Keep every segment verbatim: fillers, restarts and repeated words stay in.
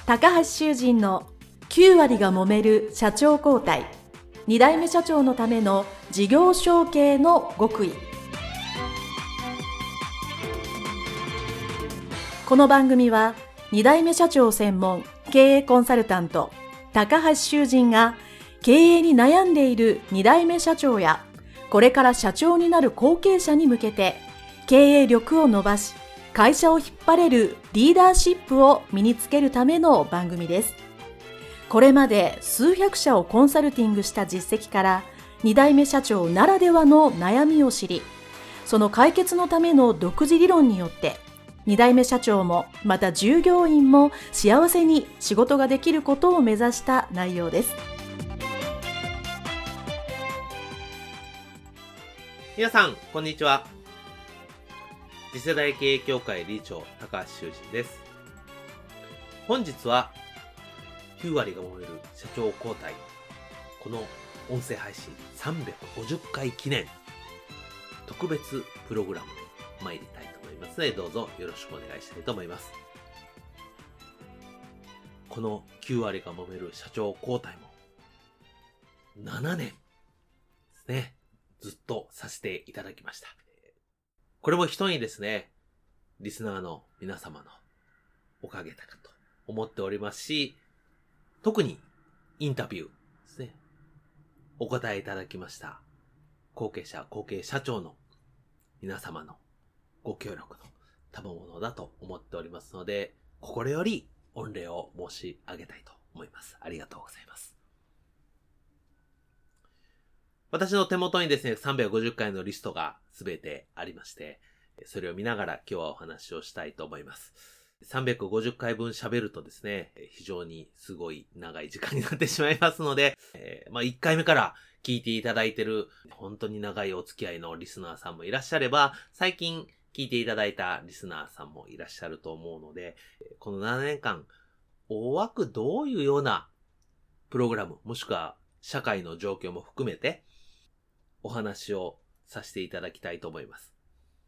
高橋修人のきゅう割が揉める社長交代、に代目社長のための事業承継の極意。この番組はに代目社長専門経営コンサルタント高橋修人が経営に悩んでいるに代目社長やこれから社長になる後継者に向けて経営力を伸ばし会社を引っ張れるリーダーシップを身につけるための番組です。これまで数百社をコンサルティングした実績からに代目社長ならではの悩みを知り、その解決のための独自理論によってに代目社長もまた従業員も幸せに仕事ができることを目指した内容です。 皆さんこんにちは。次世代経営協会理事長高橋修人です。本日はきゅう割が揉める社長交代、この音声配信さんびゃくごじゅっかい記念特別プログラムで参りたいと思いますので、どうぞよろしくお願いしたいと思います。このきゅう割が揉める社長交代もななねんですね、ずっとさせていただきました。これも一重にですね、リスナーの皆様のおかげだかと思っておりますし、特にインタビューですね、お答えいただきました後継者、後継社長の皆様のご協力の賜物だと思っておりますので、心より御礼を申し上げたいと思います。ありがとうございます。私の手元にですね、さんびゃくごじゅっかいのリストがすべてありまして、それを見ながら今日はお話をしたいと思います。さんびゃくごじゅっかいぶん喋るとですね、非常にすごい長い時間になってしまいますので、えー、まあいっかいめから聞いていただいている本当に長いお付き合いのリスナーさんもいらっしゃれば、最近聞いていただいたリスナーさんもいらっしゃると思うので、このななねんかん、大枠どういうようなプログラム、もしくは社会の状況も含めてお話をさせていただきたいと思います。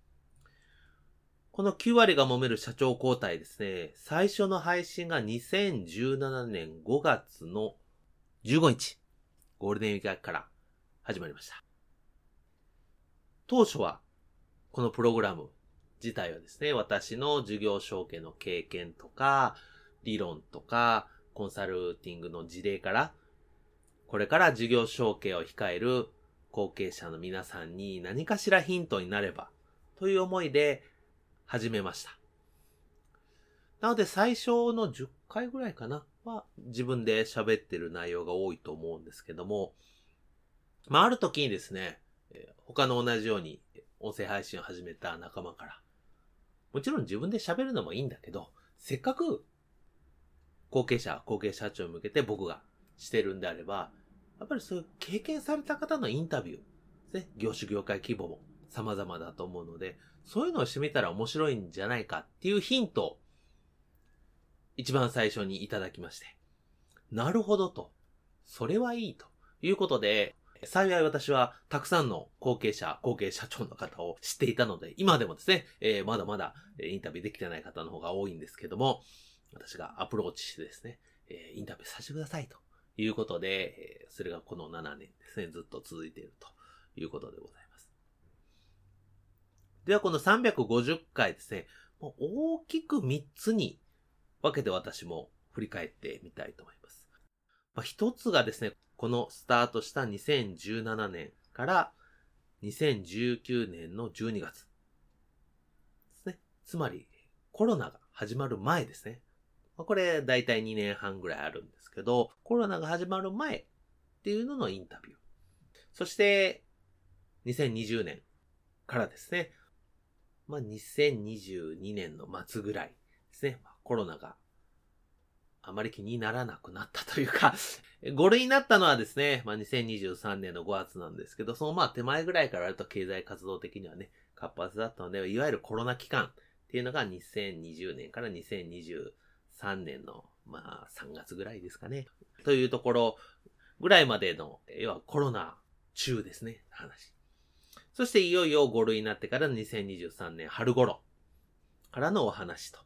このきゅう割が揉める社長交代ですね、最初の配信がにせんじゅうななねんごがつのじゅうごにち、ゴールデンウィーク明けから始まりました。当初はこのプログラム自体はですね、私の事業承継の経験とか理論とかコンサルティングの事例から、これから事業承継を控える後継者の皆さんに何かしらヒントになればという思いで始めました。なので最初のじゅっかいぐらいかなは自分で喋ってる内容が多いと思うんですけども、まあある時にですね、他の同じように音声配信を始めた仲間から、もちろん自分で喋るのもいいんだけど、せっかく後継者、後継社長に向けて僕がしてるんであれば、やっぱりそういう経験された方のインタビューですね、業種業界規模も様々だと思うので、そういうのをしてみたら面白いんじゃないかっていうヒントを一番最初にいただきまして、なるほどと、それはいいということで、幸い私はたくさんの後継者、後継社長の方を知っていたので、今でもですね、えー、まだまだインタビューできてない方の方が多いんですけども、私がアプローチしてですね、えー、インタビューさせてくださいということで、それがこのななねんですね、ずっと続いているということでございます。ではこのさんびゃくごじゅっかいですね、もう大きくみっつに分けて私も振り返ってみたいと思います。まあ、一つがですね、このスタートしたにせんじゅうななねんからにせんじゅうきゅうねんのじゅうにがつですね。つまりコロナが始まる前ですね。まあ、これだいたいにねんはんぐらいあるんですけど、コロナが始まる前っていうののインタビュー。そしてにせんにじゅうねんからですね、まあ、にせんにじゅうにねんの末ぐらいですね。まあ、コロナがあまり気にならなくなったというか、ご類になったのはですね、まあ、にせんにじゅうさんねんのごがつなんですけど、そのまあ手前ぐらいからあると経済活動的にはね、活発だったので、いわゆるコロナ期間っていうのがにせんにじゅうねんからにせんにじゅうさんねんのまあさんがつぐらいですかね。というところぐらいまでの、要はコロナ中ですね、話。そしていよいよご類になってからにせんにじゅうさんねん春頃からのお話と。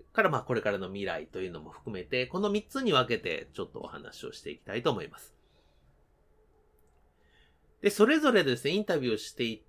からまあこれからの未来というのも含めて、このみっつに分けてちょっとお話をしていきたいと思います。で、それぞれですね、インタビューをしていって、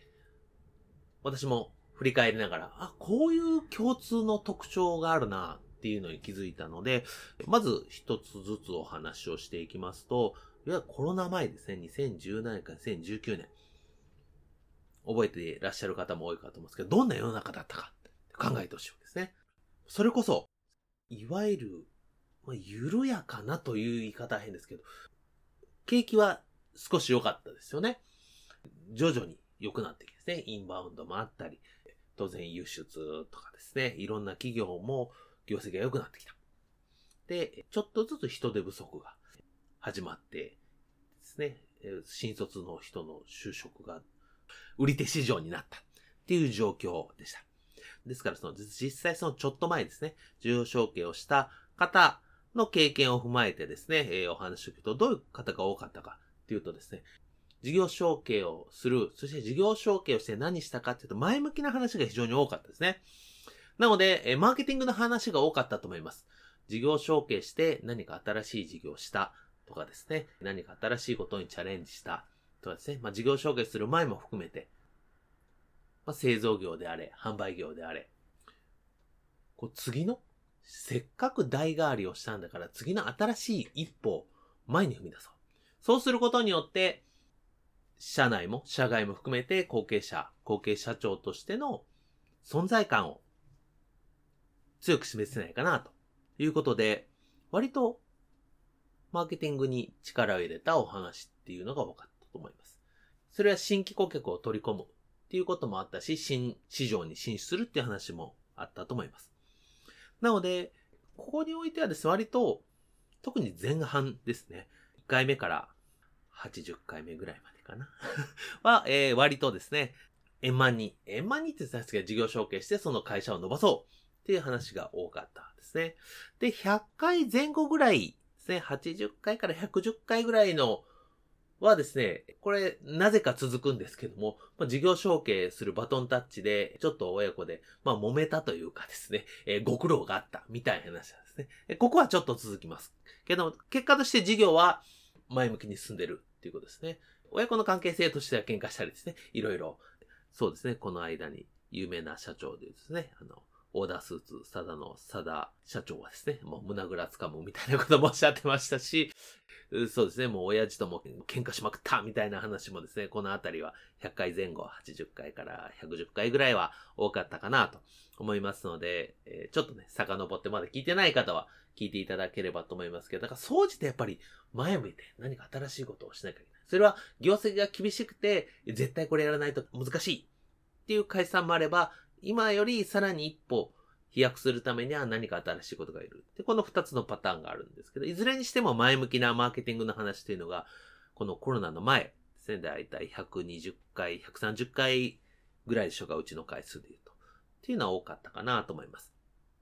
私も振り返りながら、あ、こういう共通の特徴があるなっていうのに気づいたので、まず一つずつお話をしていきますと、いわゆるコロナ前ですね、にせんじゅうななねんからにせんじゅうきゅうねん。覚えていらっしゃる方も多いかと思うんですけど、どんな世の中だったか考えてほしいわけですね。それこそ、いわゆる、まあ、緩やかなという言い方は変ですけど、景気は少し良かったですよね。徐々に良くなってきてですね、インバウンドもあったり、当然輸出とかですね、いろんな企業も業績が良くなってきた。で、ちょっとずつ人手不足が始まってですね、新卒の人の就職が売り手市場になったっていう状況でした。ですからその実際そのちょっと前ですね、事業承継をした方の経験を踏まえてですね、えー、お話を聞くとどういう方が多かったかっていうとですね、事業承継をする、そして事業承継をして何したかっていうと前向きな話が非常に多かったですね。なので、えー、マーケティングの話が多かったと思います。事業承継して何か新しい事業をしたとかですね、何か新しいことにチャレンジしたとかですね、まあ、事業承継する前も含めて、まあ、製造業であれ、販売業であれ、こう次の、せっかく代替わりをしたんだから次の新しい一歩を前に踏み出そう。そうすることによって、社内も社外も含めて後継者、後継社長としての存在感を強く示せないかなということで、割とマーケティングに力を入れたお話っていうのが多かったと思います。それは新規顧客を取り込むっていうこともあったし、新市場に進出するっていう話もあったと思います。なので、ここにおいてはですね、割と、特に前半ですね、いっかいめからはちじゅっかいめぐらいまでかなは、えー、割とですね、円満に、円満にって言ってたんですけど、事業承継してその会社を伸ばそうっていう話が多かったですね。で、ひゃっかいぜん後ぐらいですね、はちじゅっかいからひゃくじゅっかいぐらいのはですね、これ、なぜか続くんですけども、まあ、事業承継するバトンタッチで、ちょっと親子で、まあ、揉めたというかですね、えー、ご苦労があったみたいな話なんですね。えここはちょっと続きます。けど、結果として事業は前向きに進んでるっていうことですね。親子の関係性としては喧嘩したりですね、いろいろ、そうですね、この間に有名な社長でですね、あの、オーダースーツ、サダのサダ社長はですね、もう胸ぐらつかむみたいなこともおっしゃってましたし、そうですね、もう親父とも喧嘩しまくったみたいな話もですね、このあたりはひゃっかいぜん後、はちじゅっかいからひゃくじゅっかいぐらいは多かったかなと思いますので、えー、ちょっとね、遡ってまだ聞いてない方は聞いていただければと思いますけど、だから総じてやっぱり前向いて何か新しいことをしなきゃいけない。それは業績が厳しくて、絶対これやらないと難しいっていう会社もあれば、今よりさらに一歩飛躍するためには何か新しいことがいる。で、この二つのパターンがあるんですけど、いずれにしても前向きなマーケティングの話というのが、このコロナの前ですね、だいたいひゃくにじゅっかい、ひゃくさんじゅっかいぐらいでしょうか、うちの回数で言うと。っていうのは多かったかなと思います。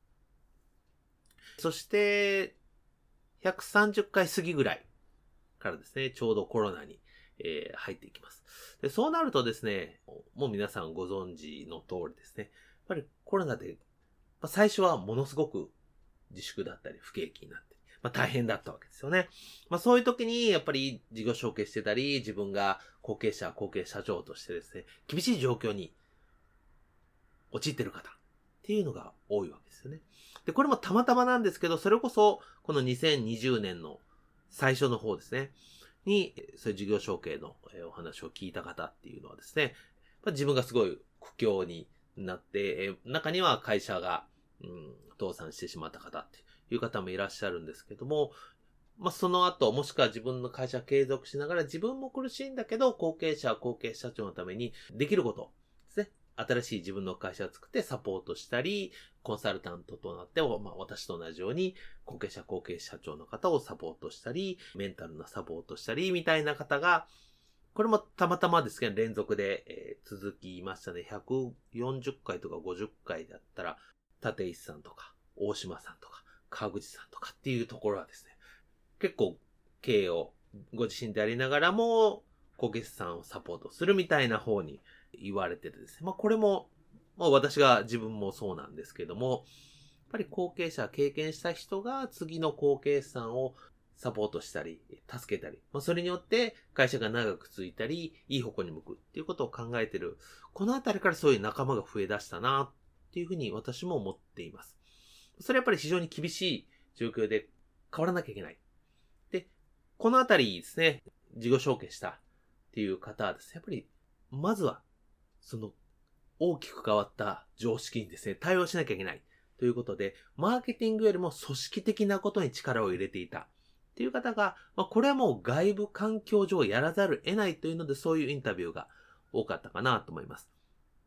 そして、ひゃくさんじゅっかい過ぎぐらいからですね、ちょうどコロナに、えー、入っていきます。で、そうなるとですね、もう皆さんご存知の通りですね、やっぱりコロナでまあ、最初はものすごく自粛だったり不景気になって、まあ、大変だったわけですよね。まあ、そういう時にやっぱり事業承継してたり、自分が後継者、後継社長としてですね、厳しい状況に陥っている方っていうのが多いわけですよね。で、これもたまたまなんですけど、それこそこのにせんにじゅうねんの最初の方ですね、に、そういう事業承継のお話を聞いた方っていうのはですね、まあ、自分がすごい苦境になって、中には会社が、うん、倒産してしまった方っていう方もいらっしゃるんですけども、まあ、その後、もしくは自分の会社継続しながら自分も苦しいんだけど、後継者、後継社長のためにできることですね。新しい自分の会社を作ってサポートしたり、コンサルタントとなって、まあ、私と同じように後継者、後継社長の方をサポートしたり、メンタルなサポートしたり、みたいな方が、これもたまたまですけど、連続で、えー、続きましたね。ひゃくよんじゅっかいとかごじゅっかいだったら、立石さんとか、大島さんとか、川口さんとかっていうところはですね、結構経営をご自身でやりながらも、後継さんをサポートするみたいな方に言われててですね。まあこれも、まあ私が自分もそうなんですけども、 ぱり後継者、経験した人が次の後継者さんをサポートしたり、助けたり、まあ、それによって会社が長く続いたり、いい方向に向くっていうことを考えている。このあたりからそういう仲間が増え出したなっていうふうに私も思っています。それはやっぱり非常に厳しい状況で変わらなきゃいけない。で、このあたりですね、事業承継したっていう方はですね、やっぱりまずはその大きく変わった常識にですね、対応しなきゃいけないということで、マーケティングよりも組織的なことに力を入れていたっていう方が、まあ、これはもう外部環境上やらざるを得ないというので、そういうインタビューが多かったかなと思います。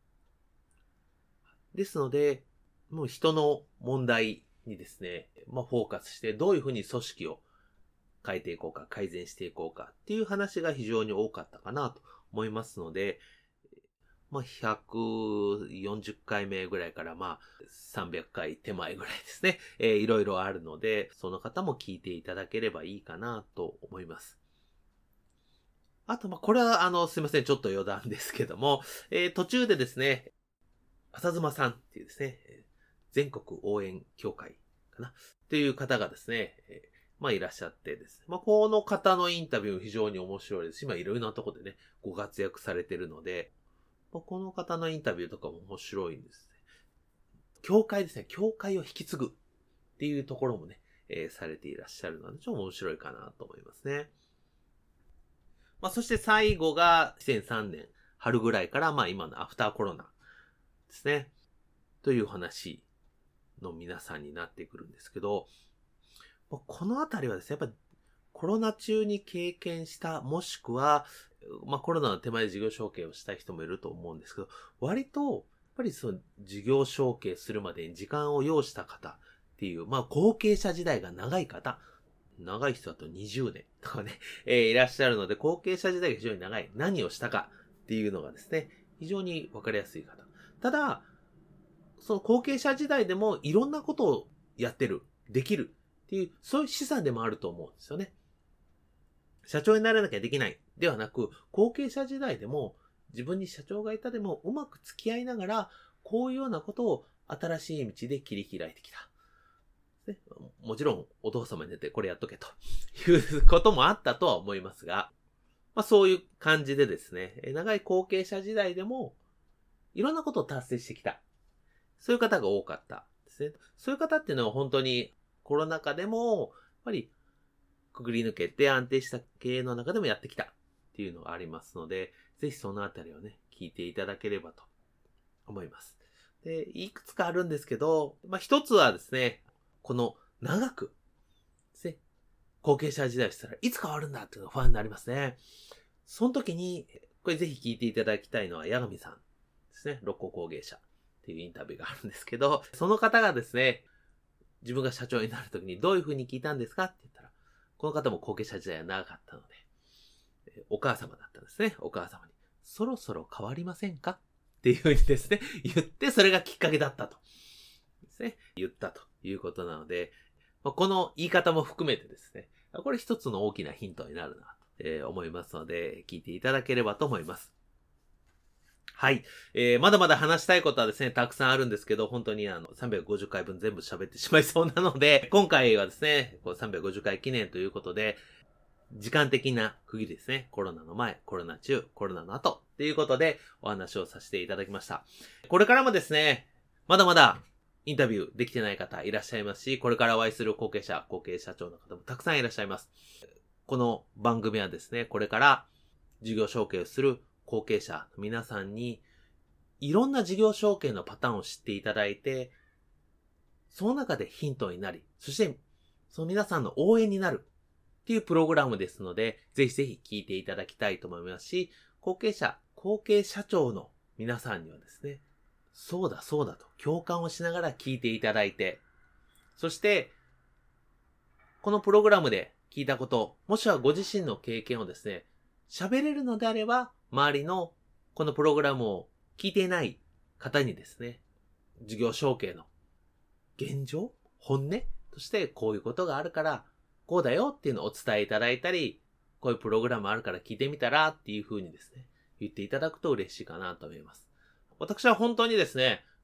ですので、もう人の問題にですね、まあ、フォーカスしてどういうふうに組織を変えていこうか、改善していこうかっていう話が非常に多かったかなと思いますので、まあ、ひゃくよんじゅっかいめぐらいからまあさんびゃっかい手前ぐらいですね、えー、いろいろあるので、その方も聞いていただければいいかなと思います。あと、まあ、これはあの、すいません、ちょっと余談ですけども、えー、途中でですね、浅妻さんっていうですね、全国応援協会かなっていう方がですね、えーまあいらっしゃってですね。まあこの方のインタビュー非常に面白いですし、まあいろいろなところでね、ご活躍されているので、まあ、この方のインタビューとかも面白いんですね。教会ですね。教会を引き継ぐっていうところもね、えー、されていらっしゃるので、ちょっと面白いかなと思いますね。まあそして最後がにせんさんねん春ぐらいからまあ今のアフターコロナですね。という話の皆さんになってくるんですけど、このあたりはですね、やっぱりコロナ中に経験した、もしくは、まあコロナの手前で事業承継をした人もいると思うんですけど、割と、やっぱりその事業承継するまでに時間を要した方っていう、まあ後継者時代が長い方、長い人だとにじゅうねんとかね、えー、いらっしゃるので、後継者時代が非常に長い。何をしたかっていうのがですね、非常にわかりやすい方。ただ、その後継者時代でもいろんなことをやってる、できるっていう、そういう資産でもあると思うんですよね。社長にならなきゃできないではなく、後継者時代でも自分に社長がいたでもうまく付き合いながら、こういうようなことを新しい道で切り開いてきた。ね、もちろんお父様に寝てこれやっとけということもあったとは思いますが、まあそういう感じでですね、長い後継者時代でもいろんなことを達成してきた。そういう方が多かったですね。そういう方っていうのは本当にコロナ禍でも、やっぱりくぐり抜けて安定した経営の中でもやってきたっていうのがありますので、ぜひそのあたりをね、聞いていただければと思います。で、いくつかあるんですけど、まあ一つはですね、この長くですね、後継者時代をしたらいつ変わるんだっていうのが不安になりますね。その時に、これぜひ聞いていただきたいのは、八神さんですね、六甲工芸者っていうインタビューがあるんですけど、その方がですね、自分が社長になる時にどういうふうに聞いたんですかって言ったら、この方も後継者時代は長かったので、お母様だったんですね。お母様に、そろそろ変わりませんかっていうふうにですね、言って、それがきっかけだったと。ですね、言ったということなので、この言い方も含めてですね、これ一つの大きなヒントになるなと思いますので、聞いていただければと思います。はい。えー、まだまだ話したいことはですね、たくさんあるんですけど、本当にあの、さんびゃくごじゅっかいぶん全部喋ってしまいそうなので、今回はですね、こうさんびゃくごじゅっかい記念ということで、時間的な区切りですね。コロナの前、コロナ中、コロナの後っていうことでお話をさせていただきました。これからもですね、まだまだインタビューできてない方いらっしゃいますし、これからお会いする後継者、後継社長の方もたくさんいらっしゃいます。この番組はですね、これから事業承継をする後継者の皆さんに、いろんな事業承継のパターンを知っていただいて、その中でヒントになり、そしてその皆さんの応援になるっていうプログラムですので、ぜひぜひ聞いていただきたいと思いますし、後継者、後継社長の皆さんにはですね、そうだそうだと共感をしながら聞いていただいて、そして、このプログラムで聞いたこと、もしくはご自身の経験をですね、喋れるのであれば、周りのこのプログラムを聞いていない方にですね、事業承継の現状、本音としてこういうことがあるから、こうだよっていうのをお伝えいただいたり、こういうプログラムあるから聞いてみたらっていう風にですね、言っていただくと嬉しいかなと思います。私は本当にですね、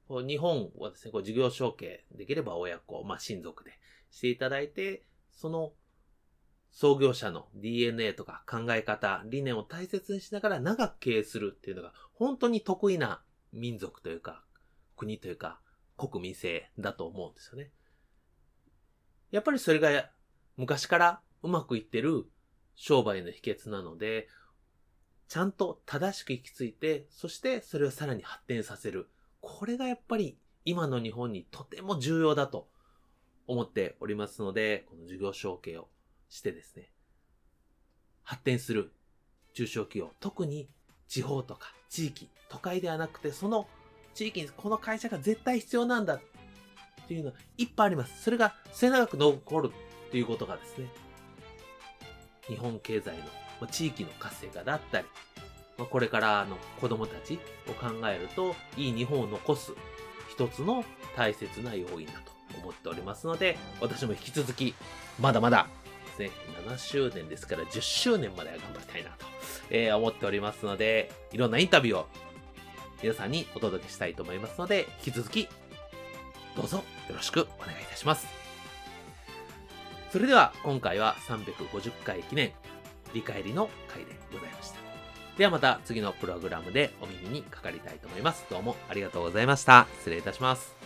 こう日本はですね、こう事業承継できれば親子、まあ親族でしていただいて、その創業者の ディーエヌエー とか考え方、理念を大切にしながら長く経営するっていうのが本当に得意な民族というか、国というか、国民性だと思うんですよね。やっぱりそれが昔からうまくいってる商売の秘訣なので、ちゃんと正しく行き着いて、そしてそれをさらに発展させる。これがやっぱり今の日本にとても重要だと思っておりますので、この事業承継をしてですね、発展する中小企業、特に地方とか地域、都会ではなくて、その地域にこの会社が絶対必要なんだっていうのはいっぱいあります。それが末永く残るっていうことがですね、日本経済の地域の活性化だったり、これからの子供たちを考えると、いい日本を残す一つの大切な要因だと思っておりますので、私も引き続き、まだまだですね、ななしゅうねんですからじゅっしゅうねんまでは頑張りたいなと、えー、思っておりますので、いろんなインタビューを皆さんにお届けしたいと思いますので、引き続きどうぞよろしくお願いいたします。それでは今回はさんびゃくごじゅっかい記念理解理の回でございました。ではまた次のプログラムでお耳にかかりたいと思います。どうもありがとうございました。失礼いたします。